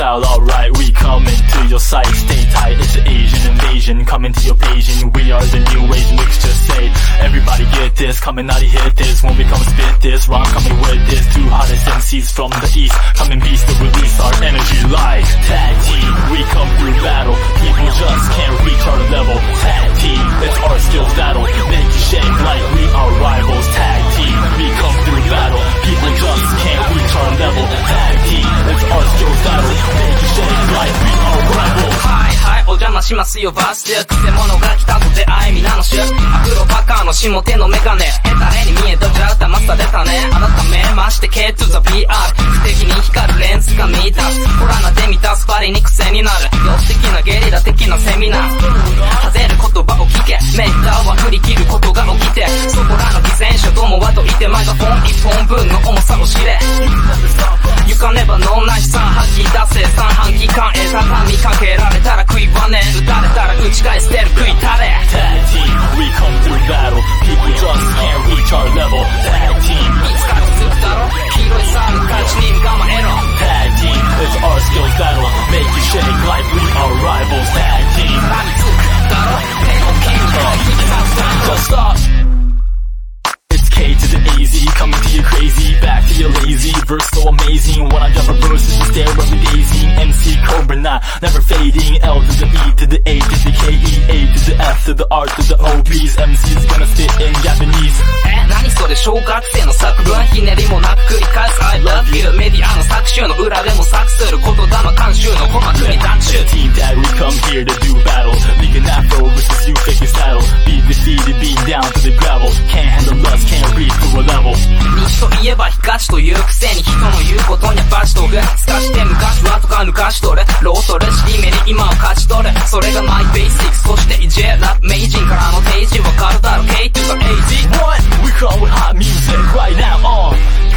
style, alright, we coming to your site. Stay tight, it's the Asian invasion, coming to your page, and we are the new age mixture. Say, everybody get this, coming out, hit this. When we come spit this, rhyme coming with this. Two hottest MCs from the east, coming beast to release our energy like tag team. We come through battle, people just can't reach our level. Tag team, it's our skills that'll make you shake like we are rivals. Tag team, we come through battle, people just can't reach our level. Tag team, it's our skills that'll make you shake like we are rivals. はいはい、お邪魔しますよバスでくせ者が来たと出会い皆の種アフロバカの下手のメガネヘタレに見えとちゃう騙されたね改めまして K to the PR 不敵に光るレンズが見出すホラーなで満たすパリに癖になる様子的なゲリラ的なセミナー外れる言葉を聞けメーターは振り切ることが起きてそこらの偽善者どもはといてマガフォン一本分の重さを知れ床ねばのないさ吐き出せ三半規管へ畳みかけられたら食いはね撃たれたら打ち返してる食いたれ Tag team, we come through battle, people just can't reach our level. Tag team, いつから続くだろ黄色いサーの勝ちに構えろ Tag team, it's our skills that'll make you shake like we are rivals. Tag team, 何続くだろ手の剣が引き出す just stop. It's K to the AZ, coming to you crazy, back to you lazy, verse so amazing. When I drop a verse, you stare every dazing. MC Cobra, not never fading. L to the E to the A to the K E A to the F to the R to the O B's. MC's gonna spit in Japanese. 何それ小学生の作文ひねりもなく繰り返す I love you メディアの作集の裏でも作する言霊監修の鼓膜に断中 Team Tag, we come here to do battle. Leaking Afro versus you faking saddle. Be defeated, beat down to the gravel. Can't handle us, can't reach to a level. 西といえば東というくせに人の言うことにはバチとぐすかして昔はとか抜かしとるロートレシリメに今を勝ち取るそれがマイベーシックそして EJ ラップ名人からの提示わかるだろ K to the AZ What? We come with hot music right now on